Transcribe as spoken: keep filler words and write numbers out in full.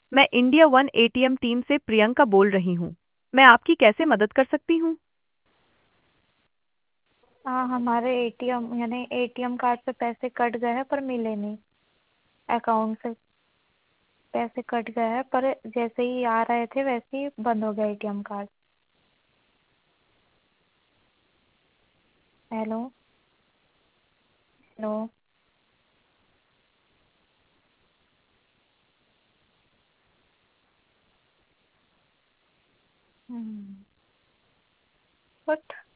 मैं India one ATM team से प्रियंका बोल रही हूँ। मैं आपकी कैसे मदद कर सकती हूँ? हाँ, हमारे एटीएम यानी एटीएम कार्ड से पैसे कट गए हैं पर मिले नहीं। अकाउंट से पैसे कट गए हैं पर जैसे ही आ रहे थे वैसे ही बंद हो गया ATM card. Hello. Hello. Hmm. But